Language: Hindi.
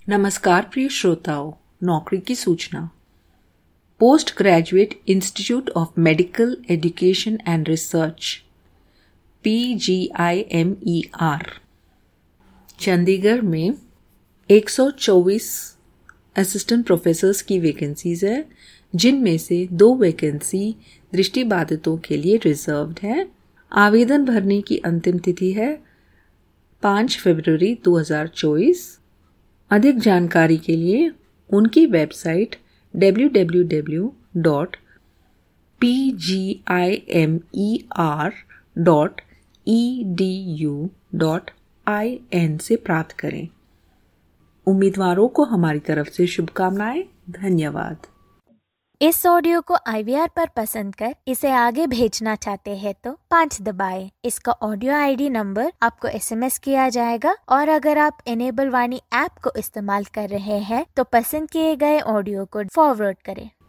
नमस्कार प्रिय श्रोताओं, नौकरी की सूचना। Post graduate institute of medical education and research PGIMER Chandigarh में 124 असिस्टेंट प्रोफेसर्स की वैकेंसीज है, जिनमें से 2 वैकेंसी दृष्टिबाधितों के लिए रिजर्व्ड है। आवेदन भरने की अंतिम तिथि है 5 फरवरी 2024। अधिक जानकारी के लिए उनकी वेबसाइट www.pgimer.edu.in से प्राप्त करें। उम्मीदवारों को हमारी तरफ से शुभकामनाएं। धन्यवाद। इस ऑडियो को IVR पर पसंद कर इसे आगे भेजना चाहते हैं तो 5 दबाएं। इसका ऑडियो ID नंबर आपको SMS किया जाएगा और अगर आप इनेबल वाणी ऐप को इस्तेमाल कर रहे हैं तो पसंद किए गए ऑडियो को फॉरवर्ड करें।